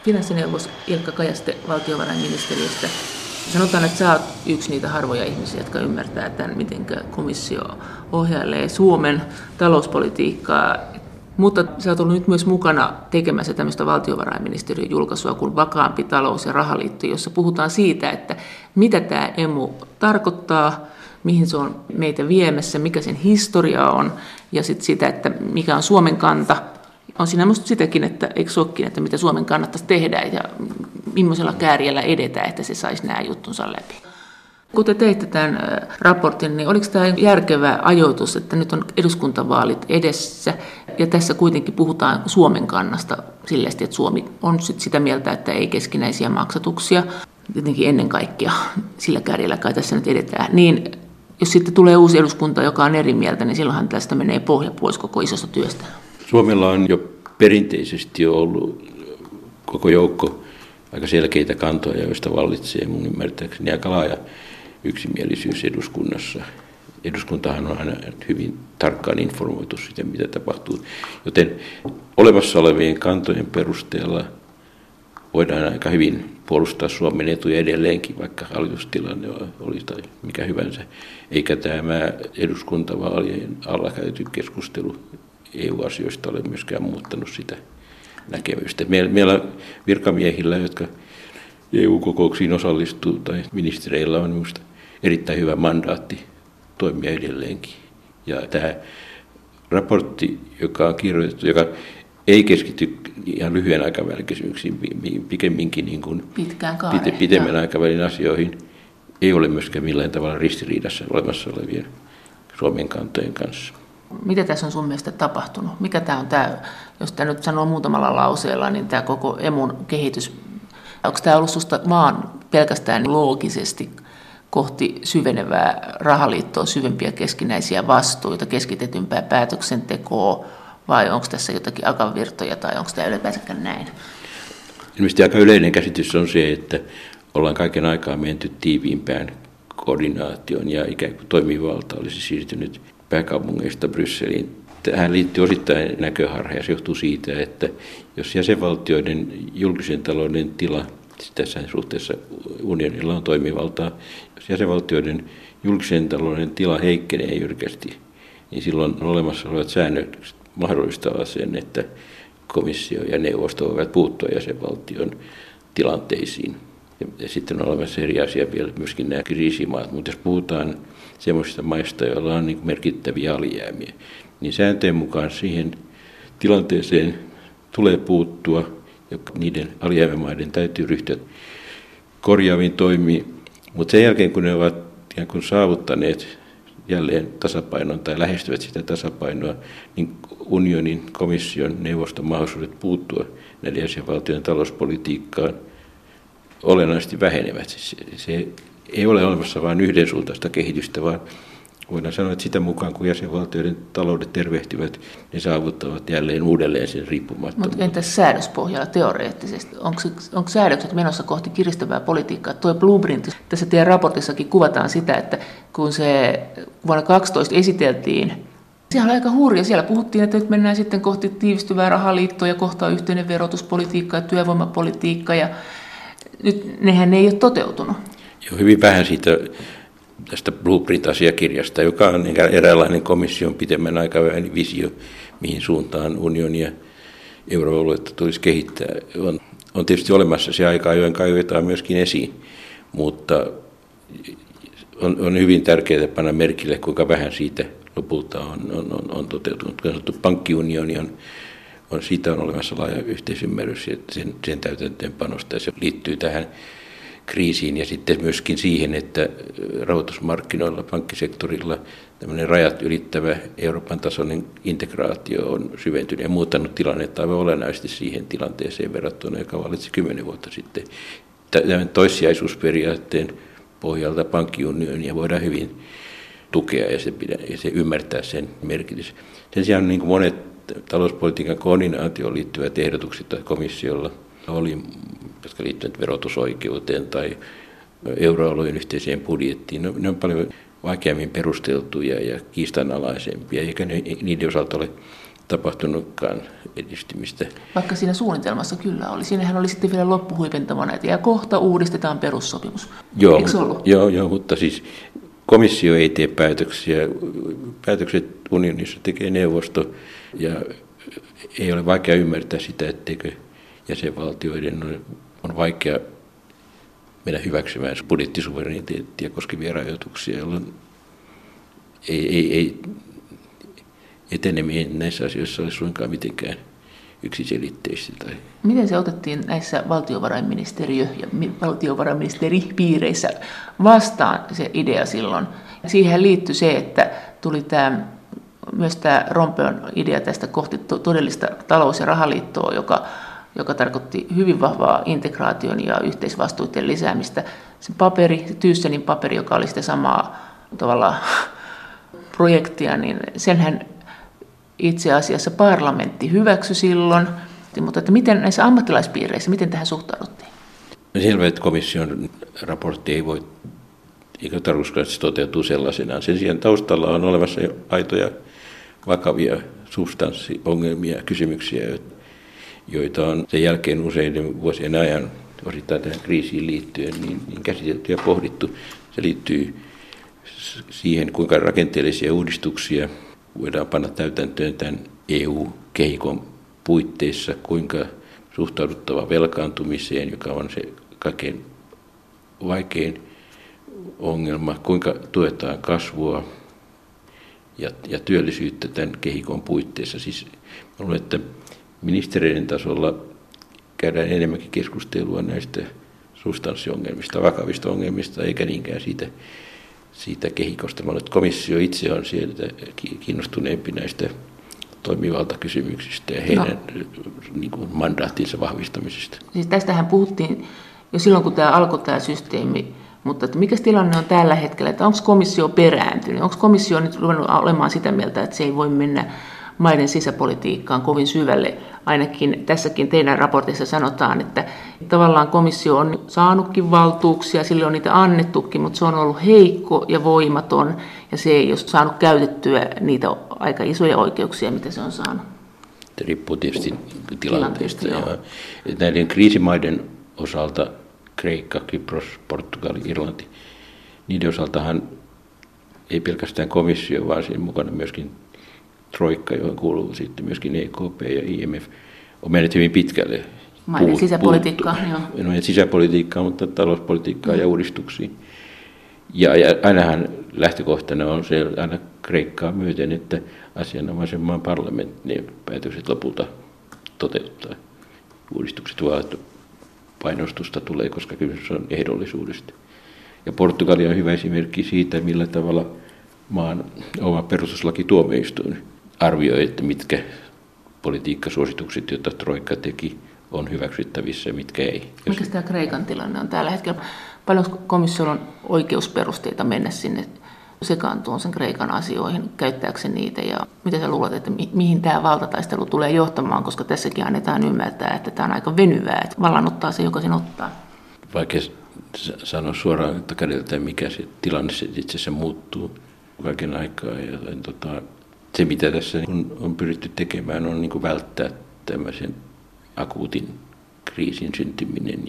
Finanssineuvos Ilkka Kajaste valtiovarainministeriöstä. Sanotaan, että sä oot yksi niitä harvoja ihmisiä, jotka ymmärtää tämän, miten komissio ohjailee Suomen talouspolitiikkaa. Mutta sä oot ollut nyt myös mukana tekemässä tämmöistä valtiovarainministeriön julkaisua kuin Vakaampi talous- ja rahaliitto, jossa puhutaan siitä, että mitä tämä emu tarkoittaa, mihin se on meitä viemässä, mikä sen historia on ja sitten sitä, että mikä on Suomen kanta. On siinä minusta sitäkin, että eikö se olekin, että mitä Suomen kannattaisi tehdä ja millaisella kääriällä edetä, että se saisi nämä juttunsa läpi. Kun te teitte tämän raportin, niin oliko tämä järkevä ajoitus, että nyt on eduskuntavaalit edessä ja tässä kuitenkin puhutaan Suomen kannasta silleen, että Suomi on sitä mieltä, että ei keskinäisiä maksatuksia, jotenkin ennen kaikkea sillä kääriällä kai tässä nyt edetään, niin jos sitten tulee uusi eduskunta, joka on eri mieltä, niin silloinhan tästä menee pohja pois koko isosta työstä. Suomella on jo perinteisesti ollut koko joukko aika selkeitä kantoja, joista vallitsee mun ymmärtääkseni aika laaja yksimielisyys eduskunnassa. Eduskuntahan on aina hyvin tarkkaan informoitu siitä, mitä tapahtuu. Joten olemassa olevien kantojen perusteella voidaan aika hyvin puolustaa Suomen etuja edelleenkin, vaikka hallitustilanne oli tai mikä hyvänsä. Eikä tämä eduskuntavaalien alla käyty keskustelu EU-asioista ole myöskään muuttanut sitä näkemystä. Meillä virkamiehillä, jotka EU-kokouksiin osallistuu, tai ministereillä on minusta erittäin hyvä mandaatti toimia edelleenkin. Ja tämä raportti, joka on kirjoitettu, joka ei keskity ihan lyhyen aikavälin kysymyksiin, pikemminkin niin kuin pitemmän aikavälin asioihin, ei ole myöskään millään tavalla ristiriidassa olemassa olevien Suomen kantojen kanssa. Mitä tässä on sun mielestä tapahtunut? Mikä tämä on tämä, jos tämä nyt sanoo muutamalla lauseella, niin tämä koko emun kehitys, onko tämä ollut susta vaan pelkästään loogisesti kohti syvenevää rahaliittoa, syvempiä keskinäisiä vastuita, keskitetympää päätöksentekoa, vai onko tässä jotakin akavirtoja tai onko tämä ylipäänsäkään näin? Ilmeisesti aika yleinen käsitys on se, että ollaan kaiken aikaa menty tiiviimpään koordinaation ja ikään kuin toimivalta olisi siirtynyt pääkaupungeista Brysseliin. Tähän liittyy osittain näköharha ja se johtuu siitä, että jos jäsenvaltioiden julkisen talouden tila, tässä suhteessa unionilla on toimivaltaa, jos jäsenvaltioiden julkisen talouden tila heikkenee jyrkästi, niin silloin olemassa olevat säännöt mahdollistavat sen, että komissio ja neuvosto voivat puuttua jäsenvaltion tilanteisiin. Ja sitten on olemassa eri asia vielä myöskin nämä kriisimaat, mutta jos puhutaan semmoisista maista, joilla on niin merkittäviä alijäämiä, niin sääntöjen mukaan siihen tilanteeseen tulee puuttua, ja niiden alijäämämaiden täytyy ryhtyä korjaaviin toimiin. Mutta sen jälkeen, kun ne ovat ikään kuin saavuttaneet jälleen tasapainon tai lähestyvät sitä tasapainoa, niin unionin, komission, neuvoston mahdollisuudet puuttua näiden jäsenvaltioiden talouspolitiikkaan olennaisesti vähenevät. Se ei ole olemassa vain yhdensuuntaista kehitystä, vaan voidaan sanoa, että sitä mukaan kun jäsenvaltioiden taloudet tervehtyvät, ne saavuttavat jälleen uudelleen sen riippumattomuuden. Mutta entäs säädöspohjalla teoreettisesti? Onko säädökset menossa kohti kiristävää politiikkaa? Tuo blueprint, tässä teidän raportissakin kuvataan sitä, että kun se vuonna 2012 esiteltiin, sehän oli aika hurja. Siellä puhuttiin, että nyt mennään sitten kohti tiivistyvää rahaliittoa ja kohta yhteinen verotuspolitiikka ja työvoimapolitiikka. Ja nyt nehän ei ole toteutunut. Joo, hyvin vähän siitä tästä Blueprint-asiakirjasta, joka on eräänlainen komission pitemmän aikavälin visio, mihin suuntaan unionia euroaluetta tulisi kehittää. On tietysti olemassa se aika, joen kaivetaan myöskin esiin, mutta on hyvin tärkeää panna merkille, kuinka vähän siitä lopulta on toteutunut. Pankkiunioni siitä on olemassa laaja yhteisymmärrys sen täytäntöönpanosta, ja se liittyy tähän kriisiin ja sitten myöskin siihen, että rahoitusmarkkinoilla, pankkisektorilla tämmöinen rajat ylittävä Euroopan tasoinen integraatio on syventynyt ja muuttanut tilannetta aivan olennaisesti siihen tilanteeseen verrattuna, joka vallitsi 10 vuotta sitten. Tämän toissijaisuusperiaatteen pohjalta pankkiunionia voidaan hyvin tukea ja se ymmärtää sen merkitys. Sen sijaan niin kuin monet talouspolitiikan koordinaatioon liittyvät ehdotukset komissiolla oli, jotka liittyvät verotusoikeuteen tai euroalueen yhteiseen budjettiin. Ne on paljon vaikeammin perusteltuja ja kiistanalaisempia, eikä niiden osalta ole tapahtunutkaan edistymistä. Vaikka siinä suunnitelmassa kyllä oli. Siinähän oli sitten vielä loppuhuipentavana, että ja kohta uudistetaan perussopimus. Eikö se ollut? Joo, mutta siis komissio ei tee päätöksiä. Päätökset unionissa tekee neuvosto ja ei ole vaikea ymmärtää sitä, etteikö jäsenvaltioiden on vaikea mennä hyväksymään budjettisuvereniteettia koskevia rajoituksia, jolloin ei eteneminen näissä asioissa ole suinkaan mitenkään yksiselitteistä. Miten se otettiin näissä valtiovarainministeriö- ja valtiovarainministeripiireissä vastaan se idea silloin? Siihen liittyi se, että tuli myös tämä Rompuyn idea tästä kohti todellista talous- ja rahaliittoa, joka tarkoitti hyvin vahvaa integraation ja yhteisvastuiden lisäämistä. Se paperi, se Thyssenin paperi, joka oli sitä samaa tavallaan projektia, niin senhän itse asiassa parlamentti hyväksyi silloin. Mutta että miten näissä ammattilaispiireissä, miten tähän suhtauduttiin? Selvä, että komission raportti ei voi, eikä tarkoituskaan, että se toteutuu sellaisenaan. Sen sijaan taustalla on olemassa jo aitoja vakavia substanssiongelmia, kysymyksiä, joita on sen jälkeen useiden vuosien ajan osittain tähän kriisiin liittyen niin käsitelty ja pohdittu. Se liittyy siihen, kuinka rakenteellisia uudistuksia voidaan panna täytäntöön tämän EU-kehikon puitteissa, kuinka suhtauduttava velkaantumiseen, joka on se kaikkein vaikein ongelma, kuinka tuetaan kasvua ja työllisyyttä tämän kehikon puitteissa. Siis luulen, että ministeriöiden tasolla käydään enemmänkin keskustelua näistä substanssiongelmista, vakavista ongelmista, eikä niinkään siitä kehikosta. Mä luulen, että komissio itse on sieltä kiinnostuneempi näistä toimivaltakysymyksistä ja heidän mandaattinsa vahvistamisesta. Siis tästähän puhuttiin jo silloin, kun tämä alkoi tämä systeemi, mutta että mikä tilanne on tällä hetkellä, että onko komissio perääntynyt, onko komissio nyt ruvennut olemaan sitä mieltä, että se ei voi mennä maiden sisäpolitiikkaan kovin syvälle. Ainakin tässäkin teidän raportissa sanotaan, että tavallaan komissio on saanutkin valtuuksia, sille on niitä annettukin, mutta se on ollut heikko ja voimaton, ja se ei ole saanut käytettyä niitä aika isoja oikeuksia, mitä se on saanut. Se riippuu tietysti tilanteesta. Näiden kriisimaiden osalta, Kreikka, Kypros, Portugali, Irlanti, niiden osaltahan ei pelkästään komissio, vaan siinä mukana myöskin Troikka, johon kuuluu sitten myöskin EKP ja IMF, on mennyt hyvin pitkälle. Maiden sisäpolitiikkaa, joo. En ole sisäpolitiikkaa, mutta talouspolitiikkaa ja uudistuksia. Ja ainahan lähtökohtana on se aina Kreikkaa myöten, että asianomaisen maan parlamentin päätökset lopulta toteuttaa. Uudistukset vaan painostusta tulee, koska kysymys on ehdollisuudesta. Ja Portugali on hyvä esimerkki siitä, millä tavalla maan oma perustuslakituomioistuin arvioi, että mitkä politiikkasuositukset, joita Troikka teki, on hyväksyttävissä ja mitkä ei. Mikä tämä Kreikan tilanne on tällä hetkellä? Paljon komissiolla on oikeusperusteita mennä sinne sekaantumaan sen Kreikan asioihin, käyttääkseen niitä, ja mitä sä luulet, että mihin tämä valtataistelu tulee johtamaan, koska tässäkin annetaan ymmärtää, että tämä on aika venyvää, että vallan ottaa se, joka sen ottaa. Vaikea sanoa suoraan, että kädeltä mikä se tilanne itse asiassa muuttuu kaiken aikaa. Ja se, mitä tässä on pyritty tekemään, on niin kuin välttää tämmöisen akuutin kriisin syntyminen.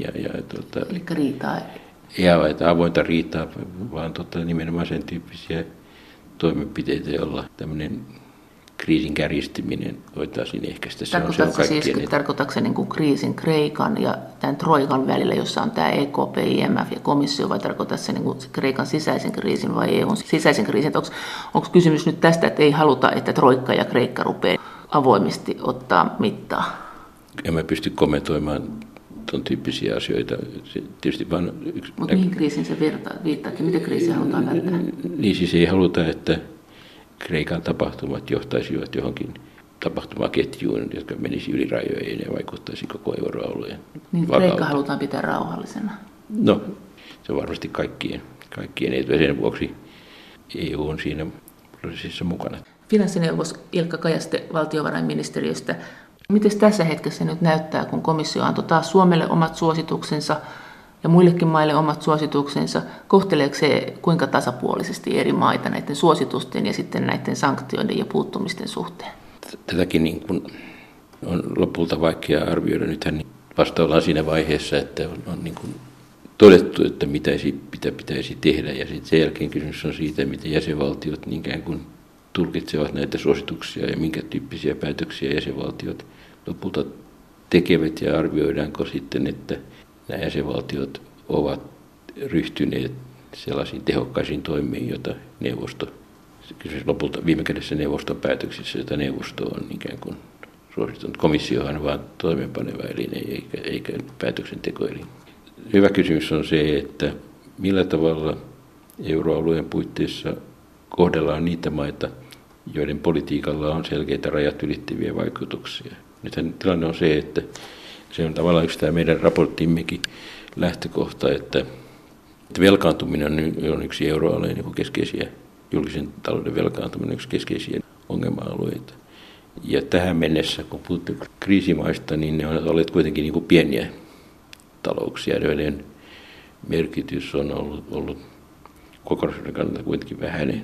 Eli riitaa. Ja että avointa riitaa, vaan nimenomaan sen tyyppisiä toimenpiteitä, joilla tämmöinen kriisin kärjistyminen voitaisiin ehkäistä. Tarkoitatko se niin kuin kriisin Kreikan ja tämän Troikan välillä, jossa on tämä EKP, IMF ja komissio, vai tarkoitatko se niin kuin Kreikan sisäisen kriisin vai EUn sisäisen kriisin? Onko kysymys nyt tästä, että ei haluta, että Troikka ja Kreikka rupeaa avoimesti ottaa mittaa? En mä pysty kommentoimaan tuon tyyppisiä asioita. Se tietysti vain mutta mihin kriisiin se viittaa? Mitä kriisiä halutaan välttää? Niin siis ei haluta, että Kreikan tapahtumat johtaisivat johonkin tapahtumaketjuun, jotka menisi yli rajojen ja vaikuttaisi koko euroalueen vakauteen. Kreikka halutaan pitää rauhallisena? No, se on varmasti kaikkien etu, ja sen vuoksi EU on siinä prosessissa mukana. Finanssineuvos Ilkka Kajaste valtiovarainministeriöstä. Miten tässä hetkessä nyt näyttää, kun komissio antoi taas Suomelle omat suosituksensa ja muillekin maille omat suosituksensa? Kohteleeko se kuinka tasapuolisesti eri maita näiden suositusten ja sitten näiden sanktioiden ja puuttumisten suhteen? tätäkin niin kuin on lopulta vaikea arvioida. Nythän vasta ollaan siinä vaiheessa, että on niin kuin todettu, että mitä pitäisi tehdä. Ja sitten sen jälkeen kysymys on siitä, miten jäsenvaltiot ikään kuin tulkitsevat näitä suosituksia ja minkä tyyppisiä päätöksiä jäsenvaltiot lopulta tekevät ja arvioidaanko sitten, että nämä jäsenvaltiot ovat ryhtyneet sellaisiin tehokkaisiin toimiin, joita neuvosto, lopulta viime kädessä neuvoston päätöksissä, joita neuvosto on ikään kuin suosittanut. Komissiohan vaan toimeenpaneva elin eikä päätöksentekoelin. Hyvä kysymys on se, että millä tavalla euroalueen puitteissa kohdellaan niitä maita, joiden politiikalla on selkeitä rajat ylittäviä vaikutuksia. Nythän tilanne on se, että se on tavallaan yksi tämä meidän raporttimmekin lähtökohta, että velkaantuminen on yksi euroalueen keskeisiä, julkisen talouden velkaantuminen on yksi keskeisiä ongelma-alueita. Ja tähän mennessä, kun puhuttu kriisimaista, niin ne ovat olleet kuitenkin niin kuin pieniä talouksia, joiden merkitys on ollut kokonaisuuden kannalta kuitenkin vähäinen.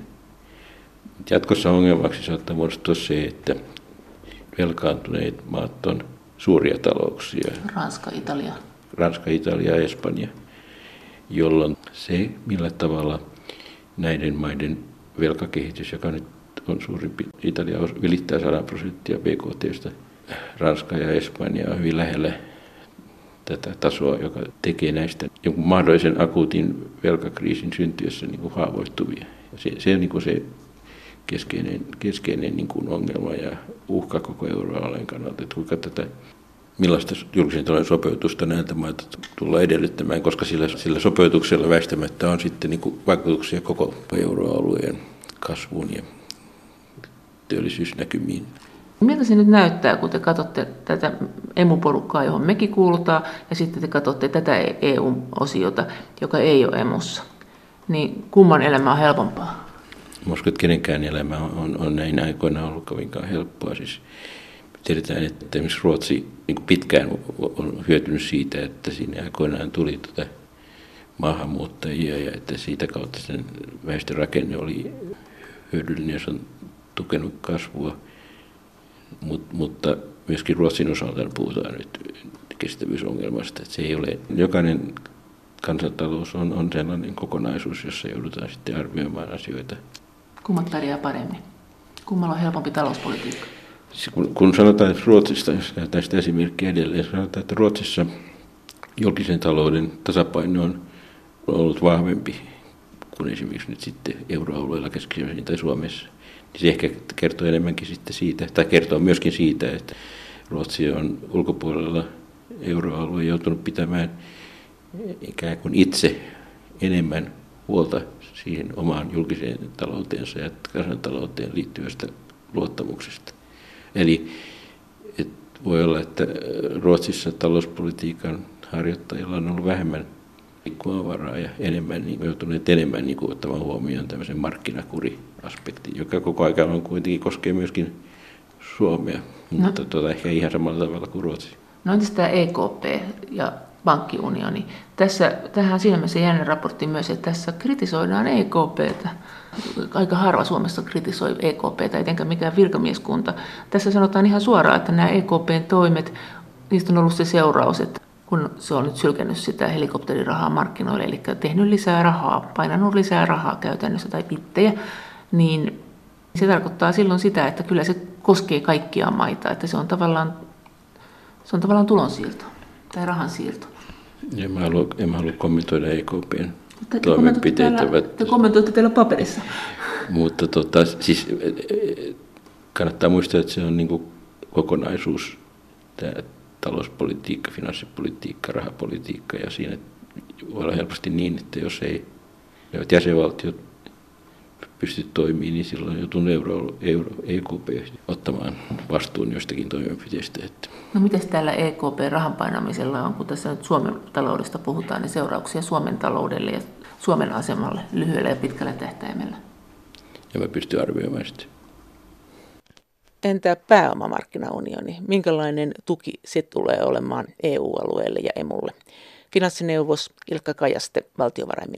Jatkossa ongelmaksi saattaa muodostua se, että velkaantuneet maat on suuria talouksia. Ranska, Italia ja Espanja, jolloin se, millä tavalla näiden maiden velkakehitys, joka nyt on suurimpi, Italia ylittää 100% BKT:stä, Ranska ja Espanja on hyvin lähellä tätä tasoa, joka tekee näistä jonkun mahdollisen akuutin velkakriisin syntyessä niin kuin haavoittuvia. Ja se on niin kuin se keskeinen niin kuin ongelma ja uhka koko euroalueen kannalta, että millaista julkisen talouden sopeutusta näiltä mailta tullaan edellyttämään, koska sillä sopeutuksella väistämättä on sitten niin kuin vaikutuksia koko euroalueen kasvuun ja työllisyysnäkymiin. Miltä se nyt näyttää, kun te katsotte tätä emuporukkaa, johon mekin kuulutaan, ja sitten te katsotte tätä EU-osiota, joka ei ole emussa? Niin kumman elämä on helpompaa? Mä uskon, että kenenkään elämä on näin aikoina ollut kovinkaan helppoa. Siis tiedetään, että esimerkiksi Ruotsi niin kuin pitkään on hyötynyt siitä, että siinä aikoinaan tuli maahanmuuttajia ja että siitä kautta sen väestörakenne oli hyödyllinen ja se on tukenut kasvua. Mutta myöskin Ruotsin osalta puhutaan nyt kestävyysongelmasta, että se ei ole, jokainen kansantalous on sellainen kokonaisuus, jossa joudutaan sitten arvioimaan asioita. Kummat pärjää paremmin? Kummalla on helpompi talouspolitiikka? Kun sanotaan, että Ruotsista, jos näytetään sitä esimerkkiä edelleen, sanotaan, että Ruotsissa julkisen talouden tasapaino on ollut vahvempi kuin esimerkiksi nyt sitten euroalueella keskimäärin tai Suomessa. Niin se ehkä kertoo enemmänkin sitten siitä, tai kertoo myöskin siitä, että Ruotsi on ulkopuolella euroalueen joutunut pitämään ikään kuin itse enemmän huolta siihen omaan julkiseen talouteensa ja kansantalouteen liittyvästä luottamuksesta. Eli voi olla, että Ruotsissa talouspolitiikan harjoittajilla on ollut vähemmän liikkumavaraa ja joutuneet enemmän ottamaan huomioon tämmöisen markkinakuriaspektin, joka koko ajan on kuitenkin koskee myöskin Suomea, mutta ehkä ihan samalla tavalla kuin Ruotsi. No entäs tämä EKP ja pankkiunioni? Tähän siinä mielessä jännä raportti myös, että tässä kritisoidaan EKPtä. Aika harva Suomessa kritisoi EKPtä, etenkään mikään virkamieskunta. Tässä sanotaan ihan suoraan, että nämä EKPn toimet, niistä on ollut se seuraus, että kun se on nyt sylkännyt sitä helikopterirahaa markkinoille, eli tehnyt lisää rahaa, painanut lisää rahaa käytännössä tai bittejä, niin se tarkoittaa silloin sitä, että kyllä se koskee kaikkia maita, että se on tavallaan tulonsiirto tai rahansiirto. En mä halua kommentoida EKPn toimenpiteitä. Te kommentoitte teillä paperissa. Mutta siis kannattaa muistaa, että se on niin kuin kokonaisuus, tämä talouspolitiikka, finanssipolitiikka, rahapolitiikka, ja siinä voi olla helposti niin, että jos ei jäsenvaltiot pysty toimimaan, niin silloin joutuu EKP ottamaan vastuun jostakin toimenpiteistä. No mitäs täällä EKP-rahan painamisella on, kun tässä nyt Suomen taloudesta puhutaan, niin seurauksia Suomen taloudelle ja Suomen asemalle lyhyellä ja pitkällä tähtäimellä? Ja mä pystyn arvioimaan sitä. Entä pääomamarkkinaunioni? Minkälainen tuki se tulee olemaan EU-alueelle ja EMUlle? Finanssineuvos Ilkka Kajaste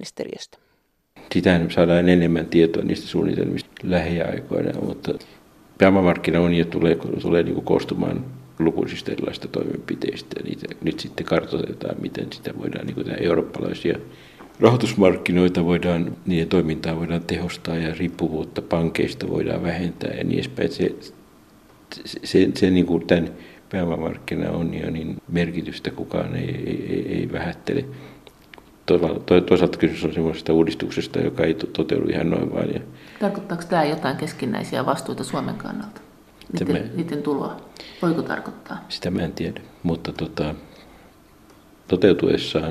valtiovarainministeriöstä. Sitähän saadaan enemmän tietoa niistä suunnitelmista lähiaikoina, mutta pääomamarkkinaunio tulee niin kuin koostumaan lukuisista erilaisista toimenpiteistä. Niitä nyt sitten kartoitetaan, miten sitä voidaan, niin kuin eurooppalaisia rahoitusmarkkinoita niiden toimintaa voidaan tehostaa ja riippuvuutta pankeista voidaan vähentää ja niin edespäin. Se niin kuin tämän pääomamarkkinaunionin merkitystä kukaan ei vähättele. Toisaalta kysymys on sellaisesta uudistuksesta, joka ei toteudu ihan noin vaan. Tarkoittaako tämä jotain keskinäisiä vastuita Suomen kannalta? Niiden tuloa? Voiko tarkoittaa? Sitä mä en tiedä, mutta toteutuessaan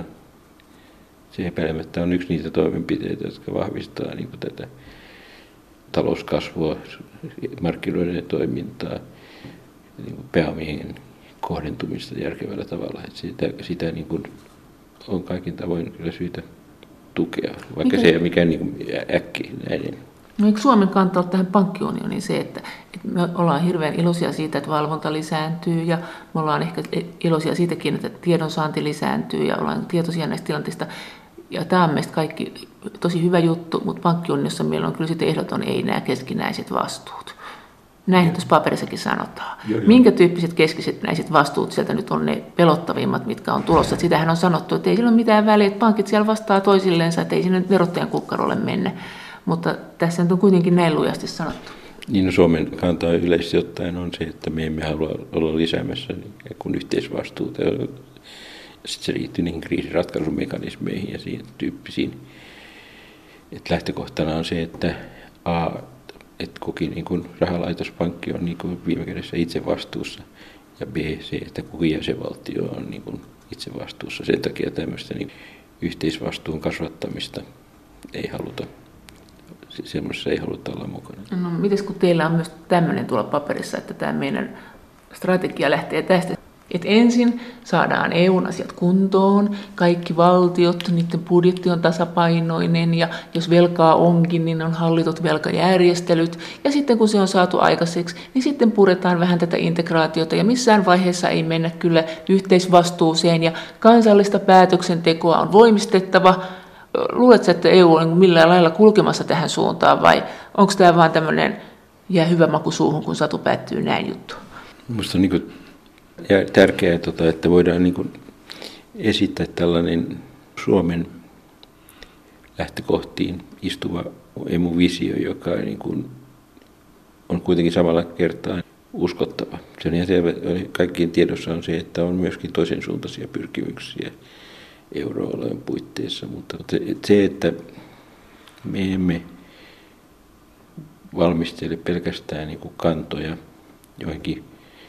se epäilemättä on yksi niitä toimenpiteitä, jotka vahvistaa niin kuin tätä talouskasvua, markkinoiden toimintaa, niin kuin pääomien kohdentumista järkevällä tavalla. Että sitä niin kuin on kaikin tavoin kyllä syytä tukea, vaikka se ei ole mikään niin äkkinäinen. No eikö Suomen kanta ole tähän pankkiunioniin se, että me ollaan hirveän iloisia siitä, että valvonta lisääntyy ja me ollaan ehkä iloisia siitäkin, että tiedonsaanti lisääntyy ja ollaan tietoisia näistä tilanteista. Ja tämä on meistä kaikki tosi hyvä juttu, mutta pankkiunionissa meillä on kyllä sitten ehdoton ei nämä keskinäiset vastuut. Näin tuossa paperissakin sanotaan. Joo. Minkä tyyppiset keskinäiset vastuut sieltä nyt on ne pelottavimmat, mitkä on tulossa? Että sitähän on sanottu, että ei sillä ole mitään väliä, että pankit siellä vastaa toisillensa, että ei sinne verottajan kukkarolle mennä. Mutta tässä on kuitenkin näin lujasti sanottu. Niin, no Suomen kantaa yleisesti ottaen on se, että me emme halua olla lisäämässä kuin yhteisvastuuta. Sitten se liittyy niihin kriisiratkaisumekanismeihin ja siihen tyyppisiin. Että lähtökohtana on se, että että kukin niin kuin rahalaitospankki on niin kuin viime kädessä itse vastuussa, ja B, se, että kukin jäsenvaltio on niin kuin itse vastuussa. Sen takia tämmöistä niin yhteisvastuun kasvattamista ei haluta, semmoisessa ei haluta olla mukana. No mites kun teillä on myös tämmöinen tuolla paperissa, että tämä meidän strategia lähtee tästä, että ensin saadaan EU-asiat kuntoon, kaikki valtiot, niiden budjetti on tasapainoinen ja jos velkaa onkin, niin on hallitut velkajärjestelyt. Ja sitten kun se on saatu aikaiseksi, niin sitten puretaan vähän tätä integraatiota ja missään vaiheessa ei mennä kyllä yhteisvastuuseen ja kansallista päätöksentekoa on voimistettava. Luuletko, että EU on millään lailla kulkemassa tähän suuntaan vai onko tämä vaan tämmöinen jää hyvä maku suuhun, kun satu päättyy näin juttu? Minusta on niin tärkeää, että voidaan niin kuin esittää tällainen Suomen lähtökohtiin istuva emu-visio, joka niin kuin on kuitenkin samalla kertaa uskottava. Se on ihan selvä, kaikkien tiedossa on se, että on myöskin toisen suuntaisia pyrkimyksiä euroalueen puitteissa, mutta se, että me emme valmistele pelkästään niin kuin kantoja joihinkin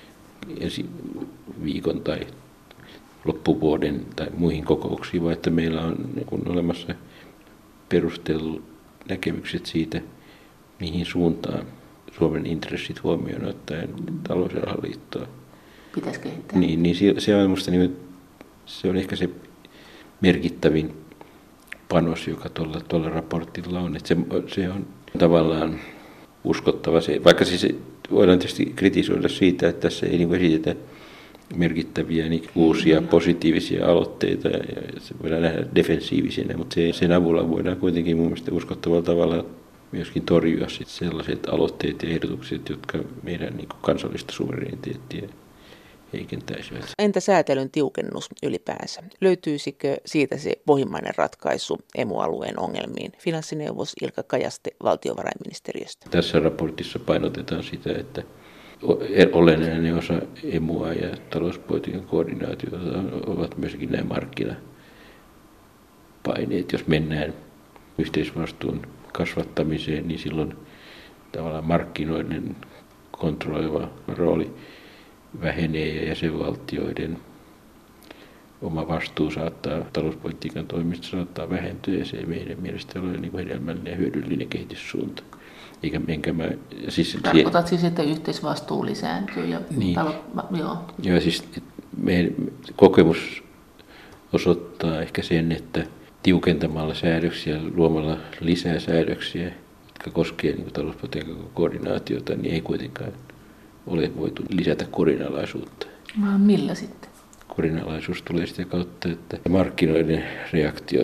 viikon tai loppuvuoden tai muihin kokouksiin, vaan että meillä on niin olemassa perustellut näkemykset siitä, mihin suuntaan Suomen intressit huomioon ottaen talous- ja rahaliittoa pitäisi kehittää. Niin se on minusta se on ehkä se merkittävin panos, joka tuolla raportilla on, että se on tavallaan uskottava. Vaikka siis voidaan tietysti kritisoida siitä, että tässä ei esitetä merkittäviä niin uusia positiivisia aloitteita ja se voidaan nähdä defensiivisenä, mutta sen avulla voidaan kuitenkin mun mielestä uskottavalla tavalla myöskin torjua sellaiset aloitteet ja ehdotukset, jotka meidän niin kansallista suvereniteettia heikentäisivät. Entä säätelyn tiukennus ylipäänsä? Löytyisikö siitä se pohjimmainen ratkaisu emu-alueen ongelmiin? Finanssineuvos Ilkka Kajaste valtiovarainministeriöstä. Tässä raportissa painotetaan sitä, että olennainen osa emua ja talouspolitiikan koordinaatiota ovat myöskin nämä markkinapaineet. Jos mennään yhteisvastuun kasvattamiseen, niin silloin tavallaan markkinoiden kontrolloiva rooli vähenee ja jäsenvaltioiden oma vastuu talouspolitiikan toimista saattaa vähentyä ja se ei meidän mielestä ole niin hedelmällinen ja hyödyllinen kehityssuunta. Tarkoitat siis, että yhteisvastuu lisääntyy? Ja niin. Joo, siis meidän kokemus osoittaa ehkä sen, että tiukentamalla säädöksiä, luomalla lisää säädöksiä, jotka koskevat niin talouspolitiikan koordinaatiota, niin ei kuitenkaan ole voitu lisätä kurinalaisuutta. Millä sitten? Kurinalaisuus tulee sitä kautta, että markkinoiden reaktio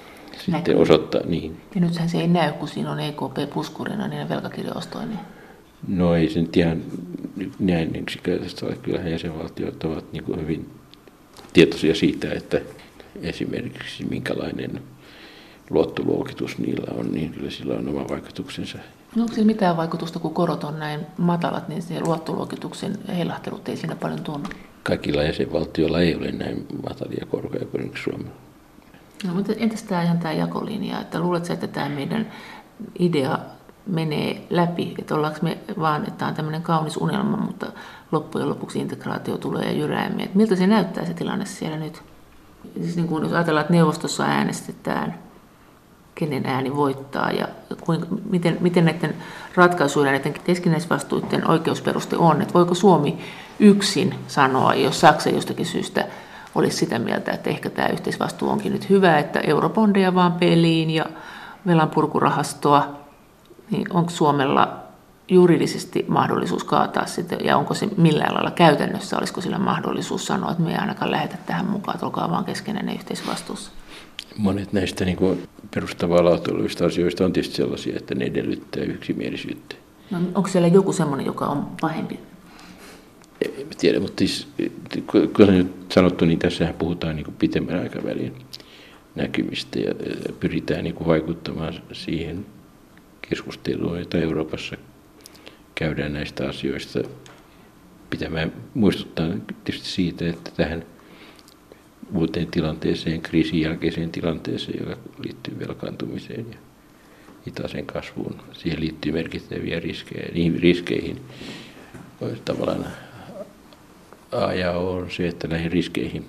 sitten osoittaa niin. Ja nythän se ei näy, kun siinä on EKP puskurina niin velkakirjaostoineen. No ei se nyt ihan näin yksinkertaisesti ole. Kyllähän jäsenvaltiot ovat niin kuin hyvin tietoisia siitä, että esimerkiksi minkälainen luottoluokitus niillä on, niin kyllä sillä on oma vaikutuksensa. No onko sillä mitään vaikutusta, kun korot on näin matalat, niin se luottoluokituksen heilahtelut ei siinä paljon tunnu? Kaikilla jäsenvaltioilla ei ole näin matalia korkoja kuin Suomella. No, mutta entäs tämä jakolinja, että luuletko, että tämä meidän idea menee läpi, että ollaanko me vaan, että tämä on tämmöinen kaunis unelma, mutta loppujen lopuksi integraatio tulee jyräämmin. Että miltä se näyttää se tilanne siellä nyt? Siis niin kuin jos ajatellaan, että neuvostossa äänestetään, kenen ääni voittaa ja miten näiden ratkaisujen, näiden keskinäisvastuiden oikeusperuste on, että voiko Suomi yksin sanoa, jos Saksa jostakin syystä olisi sitä mieltä, että ehkä tämä yhteisvastuu onkin nyt hyvä, että eurobondeja vaan peliin ja velanpurkurahastoa, niin onko Suomella juridisesti mahdollisuus kaataa sitä, ja onko se millään lailla käytännössä, olisiko sillä mahdollisuus sanoa, että me ei ainakaan lähetä tähän mukaan, että olkaa vaan keskenään yhteisvastuussa? Monet näistä niin kuin perustavaa laatuista asioista on tietysti sellaisia, että ne edellyttää yksimielisyyttä. No, onko siellä joku semmoinen, joka on pahempi? En tiedä, mutta siis, kuten nyt sanottu, niin tässähän puhutaan niin kuin pitemmän aikavälin näkymistä ja pyritään niin kuin vaikuttamaan siihen keskusteluun, jota Euroopassa käydään näistä asioista. Pitää muistuttaa tietysti siitä, että tähän uuteen tilanteeseen, kriisin jälkeiseen tilanteeseen, joka liittyy velkaantumiseen ja hitaaseen kasvuun, siihen liittyy merkittäviä riskejä. Niihin riskeihin tavallaan A ja O on se, että näihin riskeihin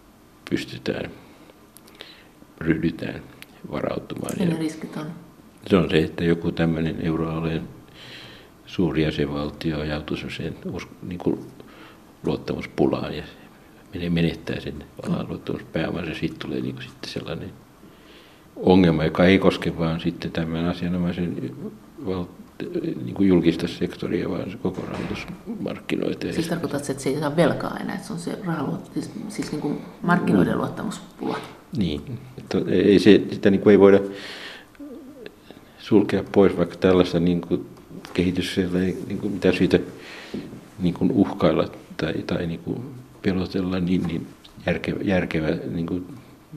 ryhdytään varautumaan. Ja ne riskit on? Se on se, että joku tämmöinen euroalueen suuri jäsenvaltio ajautuu niin kuin luottamuspulaan ja menettää sen luottamuspääoman, ja siitä tulee niin kuin sitten sellainen ongelma, joka ei koske vaan sitten tämän asianomaisen niin kuin julkista sektoria, vaan se koko rahoitusmarkkinoita. Siis tarkoitatko, että se ei saa velkaa enää, että se on se siis niin kuin markkinoiden luottamuspula? Niin, ei sitä niin kuin ei voida sulkea pois, vaikka tällaista niin kuin kehitystä ei niin kuin mitään syytä niin kuin uhkailla tai niin kuin pelotella, niin järkevä niin kuin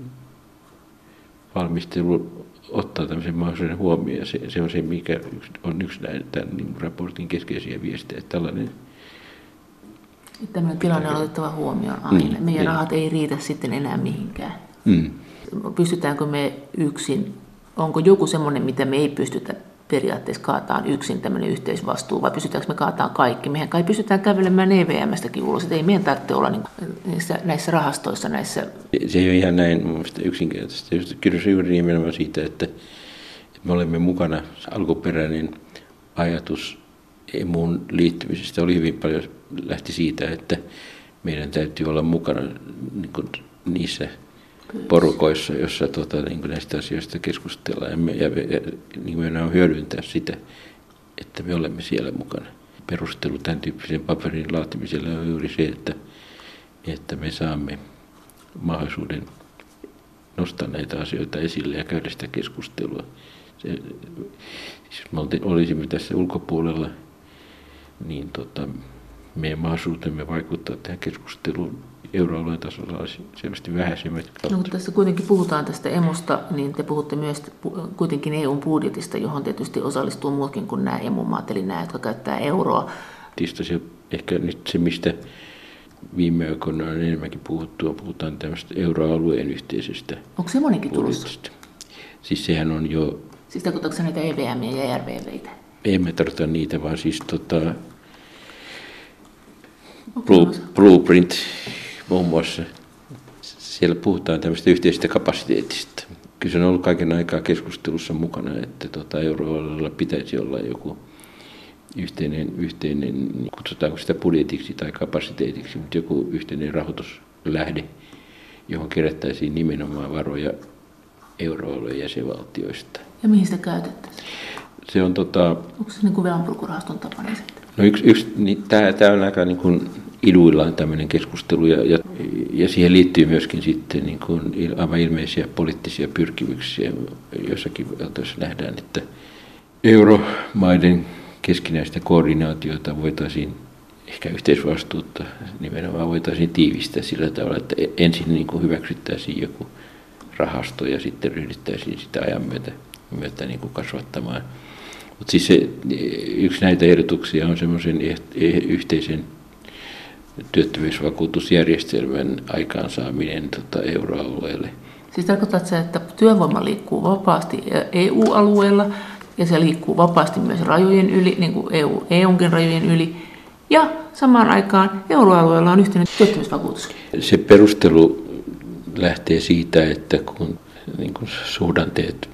valmistelu ottaa tämmöisen mahdollisuuden huomioon. Se on se, mikä on yksi tämän niin raportin keskeisiä viestejä. Tällainen tilanne on otettava huomioon aina. Meidän rahat ei riitä sitten enää mihinkään. Pystytäänkö me yksin, onko joku semmoinen, mitä me ei pystytä periaatteessa kaataan yksin tämmöinen yhteisvastuu, vai pystytäänkö me kaataan kaikki? Mehän kai pystytään kävelemään EVM:stäkin ulos, että ei meidän tarvitse olla näissä rahastoissa. Se ei ole ihan näin yksinkertaisesti. Kyllä se juuri nimenomaan siitä, että me olemme mukana. Alkuperäinen ajatus emuun liittymisestä oli hyvin paljon, lähti siitä, että meidän täytyy olla mukana niin kuin niissä porukoissa, jossa niin kuin näistä asioista keskustellaan ja nimenomaan hyödyntää sitä, että me olemme siellä mukana. Perustelu tämän tyyppisen paperin laatimisella on juuri se, että me saamme mahdollisuuden nostaa näitä asioita esille ja käydä sitä keskustelua. Jos me olisimme tässä ulkopuolella, niin meidän mahdollisuutemme vaikuttaa tähän keskusteluun euroalueen tasolla olisi selvästi vähäisemmät. No, mutta tässä kuitenkin puhutaan tästä emusta, niin te puhutte myös kuitenkin EU-budjetista, johon tietysti osallistuu muutkin kuin nämä emumaat, eli nämä, jotka käyttää euroa. Se ehkä nyt se, mistä viime aikoina on enemmänkin puhutaan tämmöistä euroalueen yhteisestä. Onko se monikin tulossa? Siis sehän on jo... Siis tarkoitatko näitä EVM ja RVVitä? Ei me tarvita niitä, vaan siis Blueprint muun muassa. Siellä puhutaan tämmöistä yhteisestä kapasiteetista. Kyllä se on ollut kaiken aikaa keskustelussa mukana, että euroalueella pitäisi olla joku yhteinen, kutsutaanko sitä budjetiksi tai kapasiteetiksi, mutta joku yhteinen rahoituslähde, johon kerättäisiin nimenomaan varoja euroalueen jäsenvaltioista. Ja mihin sitä käytettäisiin? Se on onko se niin kuin velanpurkurahaston tapainen sitten? No niin, tämä on aika niin kuin iduillaan tämmöinen keskustelu ja siihen liittyy myöskin sitten niin kuin aivan ilmeisiä poliittisia pyrkimyksiä. Jossakin valtioissa nähdään, että euromaiden keskinäistä koordinaatiota voitaisiin, ehkä yhteisvastuutta nimenomaan voitaisiin tiivistää sillä tavalla, että ensin niin kuin hyväksyttäisiin joku rahasto ja sitten ryhdyttäisiin sitä ajan myötä niin kuin kasvattamaan. Mutta siis yksi näitä ehdotuksia on semmoisen yhteisen työttömyysvakuutusjärjestelmän aikaansaaminen euroalueelle. Siis tarkoitatko se, että työvoima liikkuu vapaasti EU-alueella ja se liikkuu vapaasti myös rajojen yli, niin kuin EUnkin rajojen yli, ja samaan aikaan euroalueella on yhteinen työttömyysvakuutus? Se perustelu lähtee siitä, että kun niin kuin suhdanteet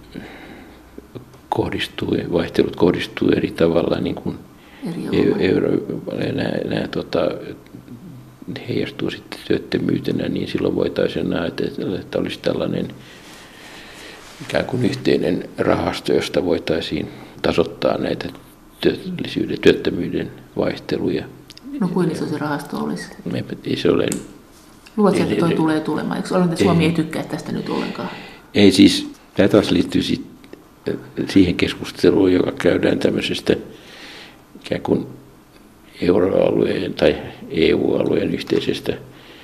vaihtelut kohdistuu eri tavalla, niin kuin nämä heijastuu sitten työttömyytenä, niin silloin voitaisiin ajatella, että olisi tällainen ikään kuin yhteinen rahasto, josta voitaisiin tasoittaa näitä työttömyyden vaihteluja. No kuinka iso se rahasto olisi? Ei se ole. Luuletko, että toi tulee tulemaan? Eikö ole, että Suomi ei tykkää tästä nyt ollenkaan? Ei siis, tämä taas liittyy siihen keskusteluun, joka käydään tämmöisestä ikään kuin euroalueen tai EU-alueen yhteisestä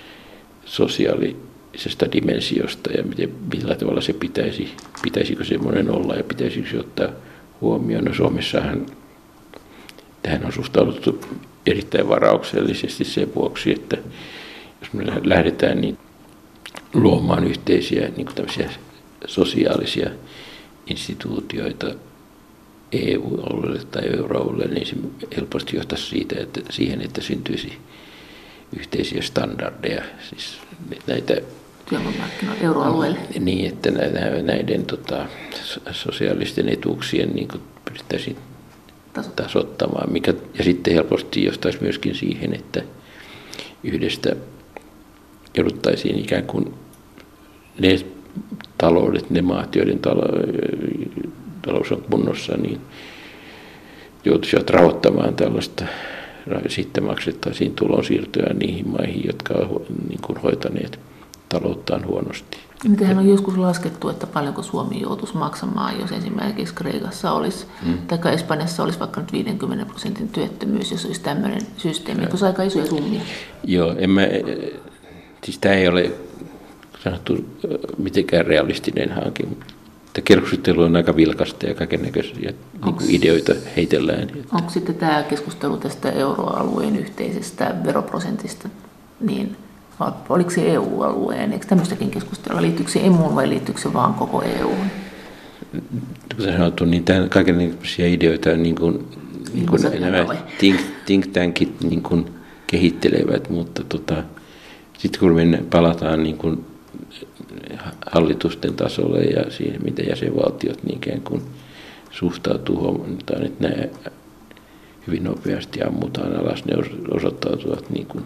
sosiaalisesta dimensiosta ja millä tavalla se pitäisikö semmoinen olla ja pitäisikö se ottaa huomioon. No Suomessahan tähän on suhtauduttu erittäin varauksellisesti sen vuoksi, että jos me lähdetään niin luomaan yhteisiä niin kuin tämmöisiä sosiaalisia instituutioita EU-alueelle tai euroalueelle, niin se helposti johtaisi siihen, että syntyisi yhteisiä standardeja. Siis näitä työmarkkinoilla euroalueelle. Niin, että näiden sosiaalisten etuuksien niin kuin pyrittäisiin tasoittamaan, ja sitten helposti johtaisi myöskin siihen, että yhdestä jouduttaisiin ikään kuin ne taloudet, ne maat, joiden talous on kunnossa, niin joutuisivat rahoittamaan tällaista, sitten maksettaisiin tulonsiirtoja niihin maihin, jotka ovat niin kuin hoitaneet talouttaan huonosti. Mitenhän on joskus laskettu, että paljonko Suomi joutuisi maksamaan, jos esimerkiksi Kreikassa olisi, tai Espanjassa olisi vaikka nyt 50% työttömyys, jos olisi tämmöinen systeemi, olisi aika isoja summia. Joo, siis tämä ei ole sanottu mitenkään realistinen hanke, mutta keskustelu on aika vilkasta ja kaikennäköisiä ideoita heitellään. Onko sitten tämä keskustelu tästä euroalueen yhteisestä veroprosentista, niin oliko se EU-alueen, eikö tämmöistäkin keskustelua, liittyykö se EMUun vai liittyykö se vaan koko EU:hun? Kuten sanottu, niin tämän kaikennäköisiä ideoita niin kuin nämä think tankit niin kuin kehittelevät, mutta sitten kun palataan niin kuin hallitusten tasolle ja siihen, miten jäsenvaltiot niin ikään kuin suhtautuu, huomataan, että nämä hyvin nopeasti ammutaan alas, ne osoittautuvat niin kuin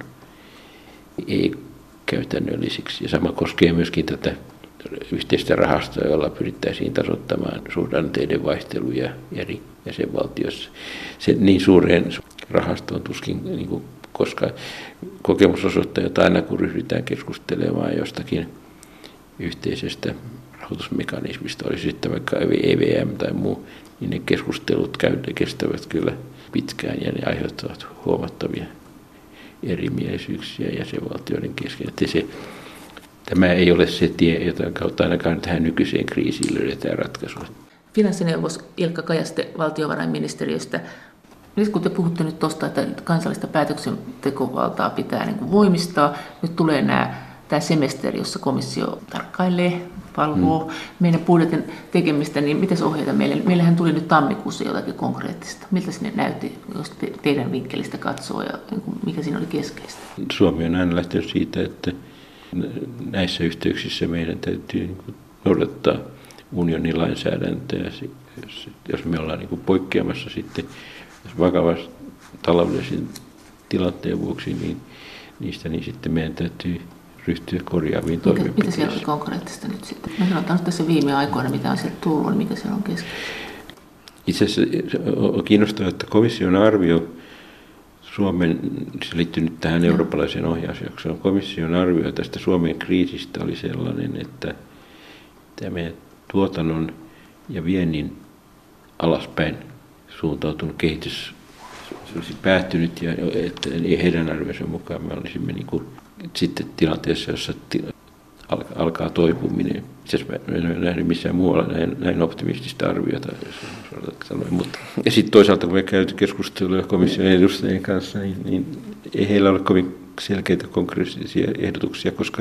ei-käytännöllisiksi. Ja sama koskee myöskin tätä yhteistä rahastoa, jolla pyrittäisiin tasoittamaan suhdanteiden vaihteluja eri jäsenvaltioissa. Se niin suureen rahastoon tuskin, niin kuin, koska kokemus osoittaa, että aina kun ryhdytään keskustelemaan jostakin yhteisestä rahoitusmekanismista, olisi sitten vaikka EVM tai muu, niin ne keskustelut kestävät kyllä pitkään ja ne aiheuttavat huomattavia erimielisyyksiä jäsenvaltioiden kesken. Tämä ei ole se tie, jota kautta ainakaan tähän nykyiseen kriisiin löydetään ratkaisua. Finanssineuvos Ilkka Kajaste valtiovarainministeriöstä. Nyt kun te puhutte nyt tuosta, että kansallista päätöksentekovaltaa pitää niin kuin voimistaa, nyt tulee tämä semesteri, jossa komissio tarkkailee, valvoo meidän budjetin tekemistä, niin miten ohjeita meille? Meillähän tuli nyt tammikuussa jotakin konkreettista. Miltä sinne näytti, jos teidän vinkkelistä katsoo ja mikä siinä oli keskeistä? Suomi on aina lähtenyt siitä, että näissä yhteyksissä meidän täytyy noudattaa unionin lainsäädäntöä. Jos me ollaan poikkeamassa sitten vakavan taloudellisen tilanteen vuoksi, niin niistä niin sitten meidän täytyy ryhtyä korjaaviin toimenpiteisiin. Mitä siellä oli konkreettista nyt sitten? Mä sanotaan nyt tässä viime aikoina, mitä on sieltä tullut, niin mikä siellä on kesken? Itse asiassa on kiinnostavaa, että komission arvio Suomen, se liittyy nyt tähän eurooppalaiseen ohjausjaksoon, komission arvio tästä Suomen kriisistä oli sellainen, että tämä meidän tuotannon ja viennin alaspäin suuntautunut kehitys olisi päättynyt ja että heidän arvionsa mukaan me olisimme niin kuin sitten tilanteessa, jossa alkaa toipuminen. Itse asiassa en ole nähnyt missään muualla näin optimistista arviota. Mutta. Ja sitten toisaalta, kun me käyty keskustelua komission edustajien kanssa, niin ei heillä ole kovin selkeitä konkreettisia ehdotuksia, koska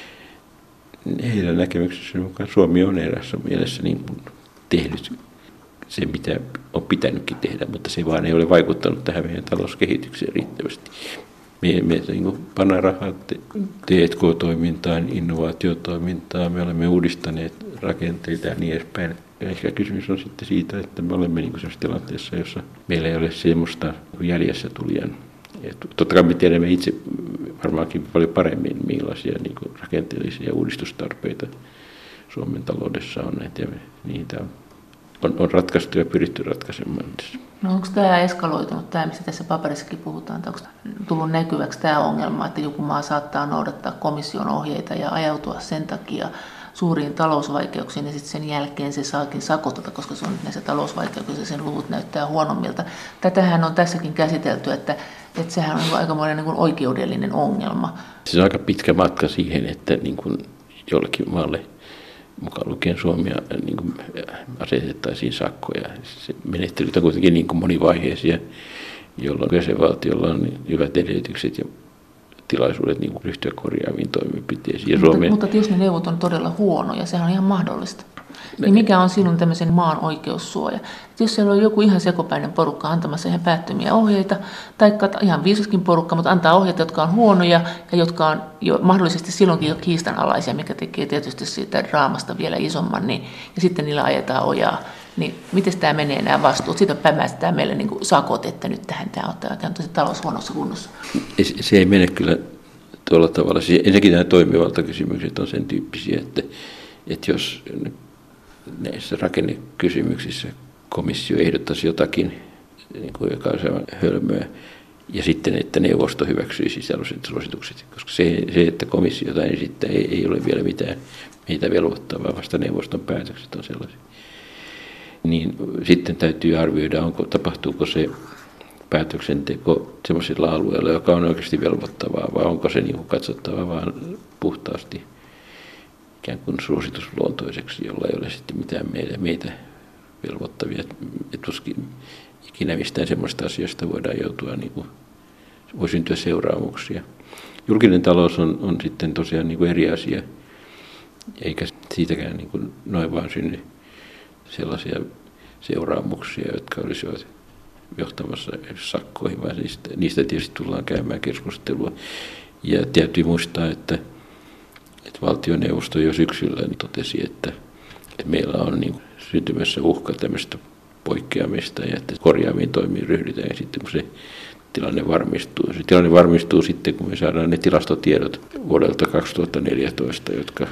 heidän näkemyksensä mukaan Suomi on eräässä mielessä niin kuin tehnyt se, mitä on pitänytkin tehdä, mutta se vaan ei ole vaikuttanut tähän meidän talouskehitykseen riittävästi. Me niin pannaan rahaa T&K-toimintaan, innovaatiotoimintaan, me olemme uudistaneet rakenteita ja niin edespäin. Ja ehkä kysymys on sitten siitä, että me olemme niin sellaisessa tilanteessa, jossa meillä ei ole semmoista jäljessä tulijan. Totta kai me tiedämme itse varmaankin paljon paremmin, millaisia niin rakenteellisia uudistustarpeita Suomen taloudessa on, ja niitä on ratkaistu ja pyritty ratkaisemaan. No onko tämä eskaloitunut, tämä mistä tässä paperissakin puhutaan, onko tullut näkyväksi tämä ongelma, että joku maa saattaa noudattaa komission ohjeita ja ajautua sen takia suuriin talousvaikeuksiin ja sitten sen jälkeen se saakin sakotata, koska se on näissä talousvaikeuksissa sen luvut näyttää huonommilta. Tätähän on tässäkin käsitelty, että sehän on aikamoinen niin kuin oikeudellinen ongelma. Se on aika pitkä matka siihen, että niin kuin jollekin maalle mukaan lukien Suomea niin kuin asetettaisiin sakkoja. Se menettelyt on kuitenkin niin kuin monivaiheisia, jolloin jäsenvaltiolla on hyvät edellytykset ja tilaisuudet niin kuin ryhtyä korjaaviin toimenpiteisiin. Mutta jos ne neuvot on todella huonoja, sehän on ihan mahdollista. Niin mikä on silloin tämmöisen maan oikeussuoja? Et jos siellä on joku ihan sekopäinen porukka antamassa ihan päättömiä ohjeita, tai ihan viisaskin porukka, mutta antaa ohjeita, jotka on huonoja ja jotka on jo mahdollisesti silloinkin jo kiistanalaisia, mikä tekee tietysti siitä draamasta vielä isomman, niin, ja sitten niillä ajetaan ojaa. Niin miten tämä menee nämä vastuut? Siitä päästään meille niin kuin sakot, että nyt tämä on tosi talous huonossa kunnossa. Se ei mene kyllä tuolla tavalla. Ensinnäkin nämä toimivaltakysymykset on sen tyyppisiä, että jos näissä rakennekysymyksissä komissio ehdottaisi jotakin, niin kuin joka on hölmöä, ja sitten, että neuvosto hyväksyisi sellaiset suositukset, koska se että komissio jotain esittää, ei ole vielä mitään meitä velvoittavaa, vasta neuvoston päätökset on sellaisia. Niin sitten täytyy arvioida, tapahtuuko se päätöksenteko sellaisilla alueilla, joka on oikeasti velvoittavaa, vai onko se niin katsottava vaan puhtaasti ikään kuin suositusluontoiseksi, jolla ei ole sitten mitään meitä velvoittavia. Tuskin ikinä mistään sellaista asioista voidaan joutua, niin kuin, voi syntyä seuraamuksia. Julkinen talous on sitten tosiaan niin kuin eri asia, eikä siitäkään niin kuin noin vaan synny sellaisia seuraamuksia, jotka olisivat johtamassa sakkoihin, vaan niistä tietysti tullaan käymään keskustelua. Ja täytyy muistaa, että valtioneuvosto jo syksyllä totesi, että meillä on niin syntymässä uhka tämmöistä poikkeamista ja että korjaaviin toimiin ryhdytään ja sitten kun se tilanne varmistuu. Se tilanne varmistuu sitten, kun me saadaan ne tilastotiedot vuodelta 2014, jotka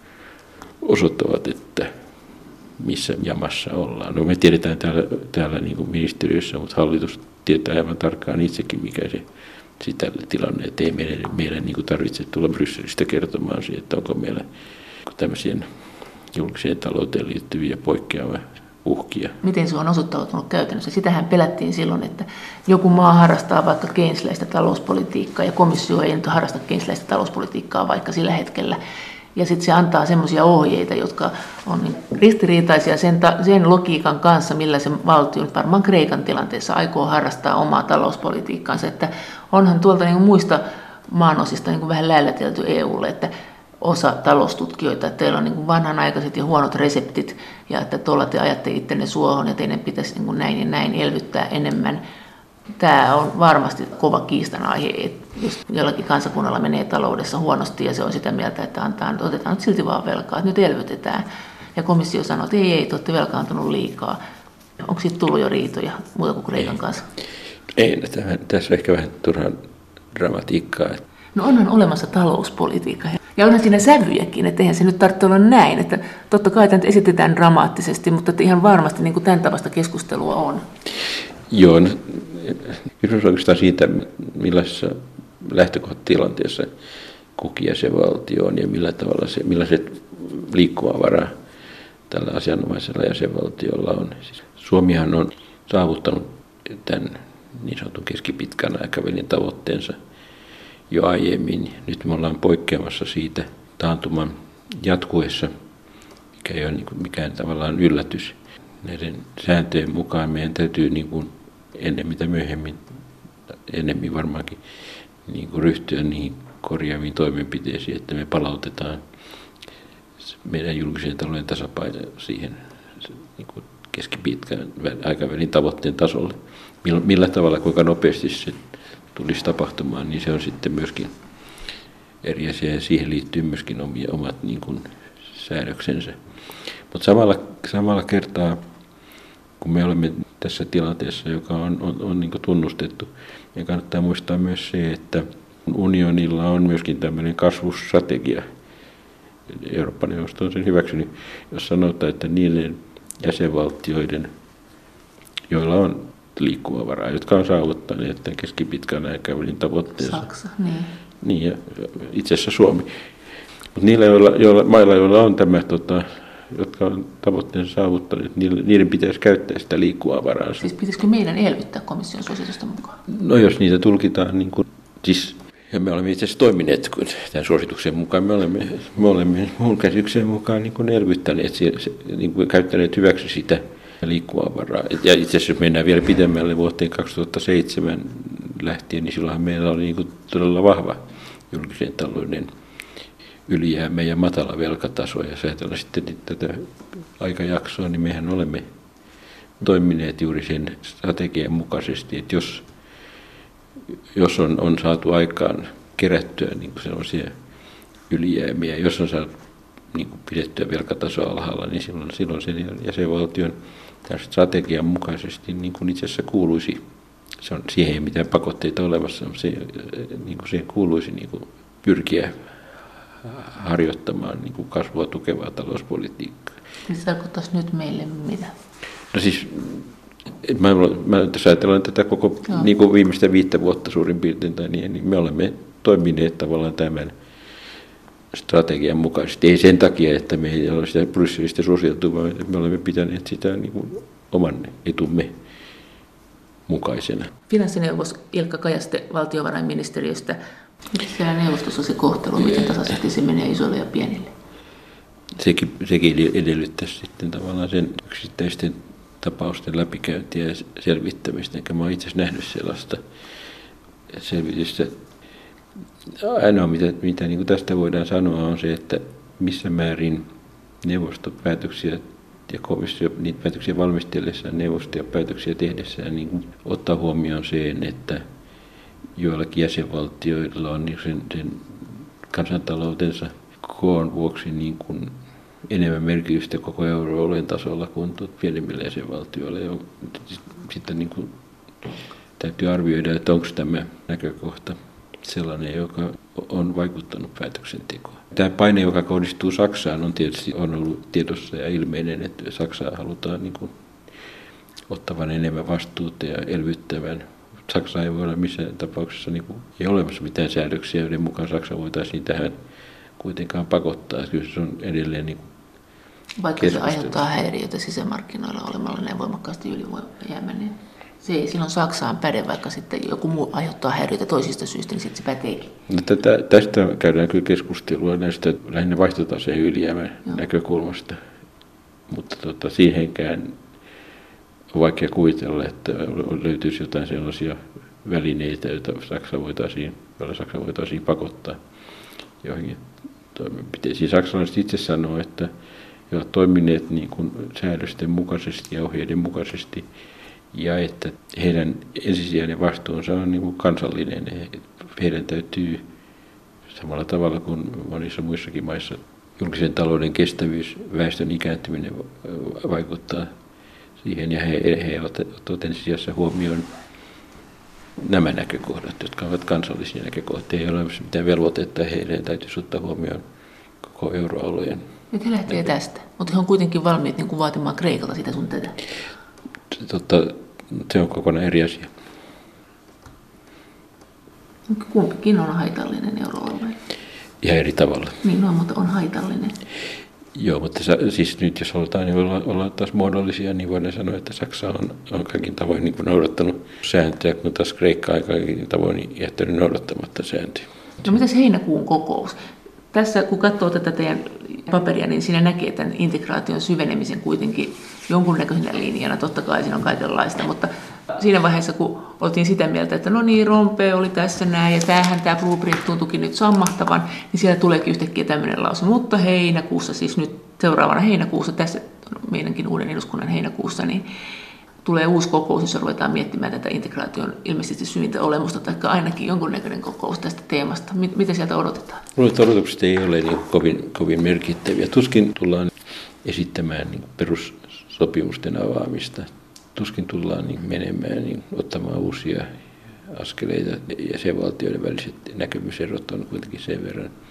osoittavat, että missä jamassa ollaan. No me tiedetään täällä niin kuin ministeriössä, mutta hallitus tietää aivan tarkkaan itsekin, mikä se tilanne, että ei meidän niin kuin tarvitse tulla Brysselistä kertomaan siitä, että onko meillä tämmöisiä julkiseen talouteen liittyviä poikkeavia uhkia. Miten se on osoittautunut käytännössä? Sitähän pelättiin silloin, että joku maa harrastaa vaikka keynesläistä talouspolitiikkaa ja komissio ei nyt harrasta keynesläistä talouspolitiikkaa vaikka sillä hetkellä. Ja sitten se antaa semmoisia ohjeita, jotka on niin ristiriitaisia sen logiikan kanssa, millä se valtio, varmaan Kreikan tilanteessa, aikoo harrastaa omaa talouspolitiikkaansa. Että onhan tuolta niin muista maanosista niin vähän läälätelty EUlle, että osa taloustutkijoita, että teillä on niin vanhanaikaiset ja huonot reseptit, ja että tuolla te ajatte ittenne suohon, ja teidän pitäisi niin näin ja näin elvyttää enemmän. Tämä on varmasti kova kiistan aihe, että jos jollakin kansakunnalla menee taloudessa huonosti ja se on sitä mieltä, että otetaan nyt silti vaan velkaa, että nyt elvytetään. Ja komissio sanoo, että ei, te olette velkaantunut liikaa. Onko siitä tullut jo riitoja muuta kuin Kreikan kanssa? Ei, tässä on ehkä vähän turhaa dramatiikkaa. No onhan olemassa talouspolitiikka. Ja onhan siinä sävyjäkin, että eihän se nyt tarvitse olla näin. Että totta kai tämä esitetään dramaattisesti, mutta että ihan varmasti niin kuin tämän tavasta keskustelua on. Joo, kysymys oikeastaan siitä, millaisessa lähtökohtatilanteessa kukin jäsenvaltio on ja millä tavalla millaiset liikkumavara tällä asianomaisella jäsenvaltiolla on. Siis Suomihan on saavuttanut tämän niin sanotun keskipitkän aikavälin tavoitteensa jo aiemmin. Nyt me ollaan poikkeamassa siitä taantuman jatkuessa, mikä ei ole niin kuin mikään tavallaan yllätys. Näiden sääntöjen mukaan meidän täytyy niin kuin ennen mitä myöhemmin, ennemmin varmaankin niin kuin ryhtyä niihin korjaaviin toimenpiteisiin, että me palautetaan meidän julkisen talouden tasapaino siihen niin kuin keskipitkän aikavälin tavoitteen tasolle. Millä tavalla, kuinka nopeasti se tulisi tapahtumaan, niin se on sitten myöskin eri asia ja siihen liittyy myöskin omat niin kuin säädöksensä. Mutta samalla kertaa, kun me olemme tässä tilanteessa, joka on niin kuin tunnustettu, niin kannattaa muistaa myös se, että unionilla on myöskin tämmöinen kasvustrategia. Euroopan neuvosto on sen hyväksynyt, jos sanotaan, että niiden jäsenvaltioiden, joilla on liikkumavaraa, jotka on saavuttaneet tämän keskipitkän aikavälin tavoitteensa. Saksa, niin. Niin, ja itse asiassa Suomi. Mutta niillä mailla, joilla on tämä, jotka on tavoitteensa saavuttaneet, niiden pitäisi käyttää sitä liikkumavaraa. Siis pitäisikö meidän elvyttää komission suositusta mukaan? No jos niitä tulkitaan, niin kuin, siis, ja me olemme itse asiassa toimineet kun tämän suosituksen mukaan, me olemme mun käsityksen mukaan niin kuin elvyttäneet, niin kuin käyttäneet hyväksi sitä liikkumavaraa. Ja itse asiassa jos mennään vielä pidemmälle vuoteen 2007 lähtien, niin silloinhan meillä oli niin kuin todella vahva julkisen talouden ylijäämä ja matala velkataso. Ja jos ajatellaan sitten tätä aikajaksoa, niin mehän olemme toimineet juuri sen strategian mukaisesti, että jos on saatu aikaan kerättyä niin kuin sellaisia ylijäämiä, jos on saatu niin kuin pidettyä velkatasoa alhaalla, niin silloin sen jäsenvaltion strategian mukaisesti niin kuin itse asiassa kuuluisi, siihen ei mitään pakotteita olemassa, siihen kuuluisi niin kuin pyrkiä harjoittamaan niin kuin kasvua tukevaa talouspolitiikkaa. Se tarkoittaisi nyt meille mitä? No siis, mä tässä ajatellaan tätä koko niin kuin viimeistä 5 vuotta suurin piirtein, niin me olemme toimineet tavallaan tämän strategian mukaisesti. Ei sen takia, että me ei ole sitä Brysselistä suositeltu, vaan me olemme pitäneet sitä niin kuin oman etumme mukaisena. Finanssineuvos Ilkka Kajaste valtiovarainministeriöstä. Miten siellä neuvostossa se kohtelu, miten tasaisesti se menee isoille ja pienille? Sekin edellyttäisi sitten tavallaan sen yksittäisten tapausten läpikäyntiä ja selvittämistä, enkä mä oon itse asiassa nähnyt sellaista selvitystä. Ainoa, mitä niin kuin tästä voidaan sanoa, on se, että missä määrin neuvostopäätöksiä ja komissio niitä päätöksiä valmistellessaan, neuvosto ja päätöksiä tehdessään niin ottaa huomioon sen, että joillakin jäsenvaltioilla on sen kansantaloutensa koon vuoksi niin kuin enemmän merkitystä koko euroalueen tasolla kuin pienemmillä jäsenvaltioilla. Ja sitten niin kuin täytyy arvioida, että onko tämä näkökohta sellainen, joka on vaikuttanut päätöksentekoon. Tämä paine, joka kohdistuu Saksaan, on tietysti ollut tiedossa ja ilmeinen, että Saksaa halutaan niin kuin ottavan enemmän vastuuta ja elvyttävän. Saksa ei voi olla missään tapauksessa, niin kuin, ei ole olemassa mitään säädöksiä, joiden mukaan Saksa voitaisiin tähän kuitenkaan pakottaa. Kyllä se on edelleen niin vaikka se aiheuttaa häiriötä sisämarkkinoilla olemalla näin voimakkaasti ylijäämä, niin se ei silloin Saksaan päde, vaikka sitten joku muu aiheuttaa häiriötä toisista syistä, niin sitten se päteekin. No, tästä käydään kyllä keskustelua näistä lähinnä vaihtotaseen ylijäämän näkökulmasta, mutta siihenkään on vaikea kuvitella, että löytyisi jotain sellaisia välineitä, joilla Saksa voitaisiin pakottaa joihinkin toimenpiteisiin. Saksalaiset itse sanoo, että he ovat toimineet niin kuin säädösten mukaisesti ja ohjeiden mukaisesti, ja että heidän ensisijainen vastuunsa on niin kuin kansallinen. Heidän täytyy samalla tavalla kuin monissa muissakin maissa julkisen talouden kestävyys, väestön ikääntyminen vaikuttaa siihen, ja he ottavat ensisijassa huomioon nämä näkökohdat, jotka ovat kansallisia näkökohtia. Ei ole mitään velvoitetta, heidän täytyisi ottaa huomioon koko euroalueen. Nyt he lähtee tästä, mutta he on kuitenkin valmiit niin kuin vaatimaan Kreikalta sitä sun tätä. Se on kokonaan eri asia. Kumpikin on haitallinen euroalueelle. Ihan eri tavalla. Niin on, mutta on haitallinen. Joo, mutta siis nyt jos halutaan niin olla taas muodollisia, niin voidaan sanoa, että Saksa on kaikin tavoin niin kuin noudattanut sääntöjä, kun taas Kreikka on kaikin tavoin jättänyt noudattamatta sääntöjä. No mitäs heinäkuun kokous? Tässä kun katsoo tätä teidän paperia, niin siinä näkee tämän integraation syvenemisen kuitenkin jonkunnäköisenä linjana. Totta kai siinä on kaikenlaista, mutta siinä vaiheessa, kun oltiin sitä mieltä, että no niin, Rompuy oli tässä näin ja tämä blueprint tuntuikin nyt sammahtavan, niin siellä tuleekin yhtäkkiä tämmöinen lause. Mutta heinäkuussa, siis nyt seuraavana heinäkuussa, tässä meidänkin uuden eduskunnan heinäkuussa, niin tulee uusi kokous, jossa ruvetaan miettimään tätä integraation ilmeisesti syvintä olemusta, tai ainakin jonkunnäköinen kokous tästä teemasta. Mitä sieltä odotetaan? Odotukset ei ole niin kovin merkittäviä. Tuskin tullaan esittämään niin perussopimusten avaamista. Tuskin tullaan niin menemään, niin ottamaan uusia askeleita. Jäsenvaltioiden väliset näkemyserot on kuitenkin sen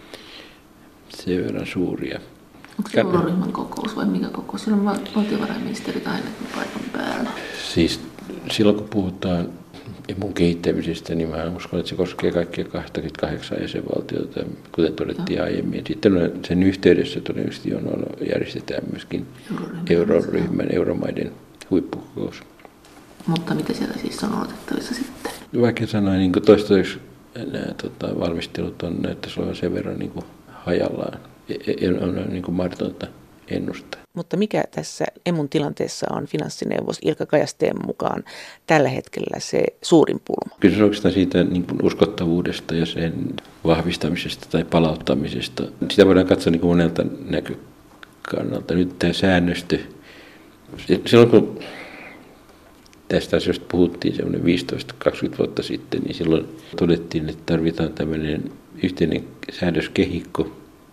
verran suuria. Onko se euroryhmän kokous vai mikä kokous? Siellä on valtiovarainministerit ainakin paikan päällä. Siis silloin kun puhutaan emun kehittämisestä, niin mä uskon, että se koskee kaikkia 28 jäsenvaltiota, kuten todettiin aiemmin. Sitten sen yhteydessä todennäköisesti järjestetään myöskin euroryhmän, euromaiden huippukokous. Mutta mitä siellä siis on odotettavissa sitten? Vaikka sanoin, niin toistaiseksi nämä valmistelut näyttäisi olevan sen verran niin hajallaan. On niin mahdotonta ennustaa. Mutta mikä tässä emun tilanteessa on finanssineuvos Ilkka Kajasteen mukaan tällä hetkellä se suurin pulma? Kyllä se on oikeastaan siitä niin kuin uskottavuudesta ja sen vahvistamisesta tai palauttamisesta. Sitä voidaan katsoa niin kuin monelta näkökannalta. Nyt tämä säännöstö, silloin kun tästä asiasta puhuttiin semmoinen 15-20 vuotta sitten, niin silloin todettiin, että tarvitaan tämmöinen yhteinen säädöskehikko.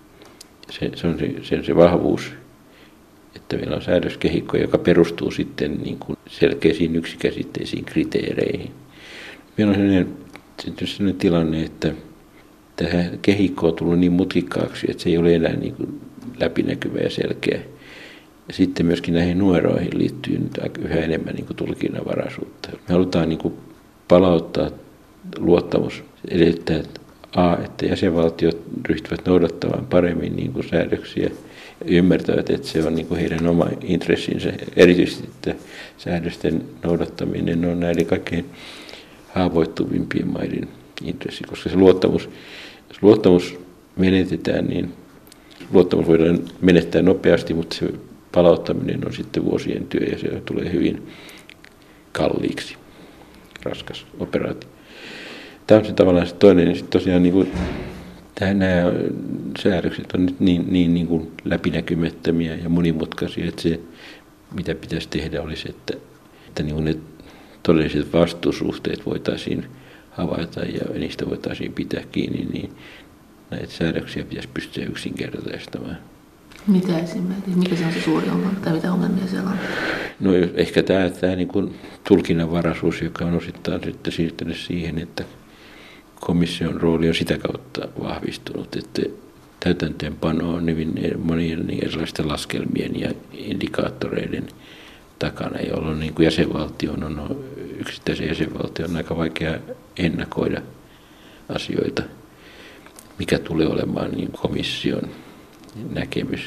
Se on se vahvuus, että meillä on säädöskehikko, joka perustuu sitten niin kuin selkeisiin yksikäsitteisiin kriteereihin. Meillä on sellainen tilanne, että tähän kehikko on tullut niin mutkikkaaksi, että se ei ole enää niin kuin läpinäkyvä ja selkeä. Ja sitten myöskin näihin numeroihin liittyy nyt yhä enemmän niin kuin tulkinnanvaraisuutta. Me halutaan niin kuin palauttaa luottamus, edellyttää, että jäsenvaltiot ryhtyvät noudattamaan paremmin niin kuin säädöksiä ja ymmärtävät, että se on niin kuin heidän oma intressinsä. Erityisesti että säädösten noudattaminen on näiden kaikkein haavoittuvimpien maiden intressi, koska se jos luottamus menetetään, niin luottamus voidaan menettää nopeasti, mutta se palauttaminen on sitten vuosien työ ja se tulee hyvin kalliiksi, raskas operaatio. Tämä on se tavallaan se toinen, ja sitten tosiaan niin kuin, nämä säädökset on nyt niin kuin läpinäkymättömiä ja monimutkaisia, että se mitä pitäisi tehdä olisi, että niin kuin ne todelliset vastuusuhteet voitaisiin havaita ja niistä voitaisiin pitää kiinni, niin näitä säädöksiä pitäisi pystyä yksinkertaistamaan. Mitä esimerkiksi? Mikä se on se suuri ongelma tai mitä ongelmia siellä on? No ehkä tämä niin kuin tulkinnanvaraisuus, joka on osittain sitten siirtynyt siihen, että komission rooli on sitä kautta vahvistunut, että täytäntöönpano on hyvin monien erilaisten laskelmien ja indikaattoreiden takana, jolloin niin kuin yksittäisen jäsenvaltion on aika vaikea ennakoida asioita, mikä tulee olemaan niin komission näkemys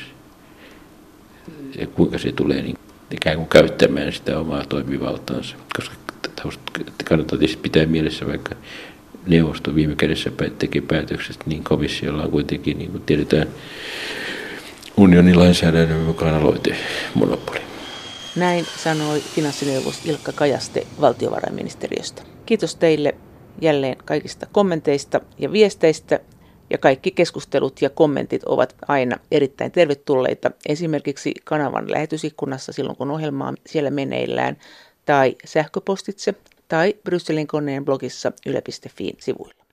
ja kuinka se tulee niin ikään kuin käyttämään sitä omaa toimivaltaansa, koska kannattaa tietysti pitää mielessä, vaikka neuvosto viime kädessä tekee päätökset, niin komissiolla on kuitenkin, niin kuin tiedetään, unionin lainsäädännön mukaan aloitemonopoli. Näin sanoi finanssineuvos Ilkka Kajaste valtiovarainministeriöstä. Kiitos teille jälleen kaikista kommenteista ja viesteistä. Ja kaikki keskustelut ja kommentit ovat aina erittäin tervetulleita. Esimerkiksi kanavan lähetysikkunassa silloin, kun ohjelma on siellä meneillään, tai sähköpostitse, tai Brysselin koneen blogissa yle.fi sivuilla.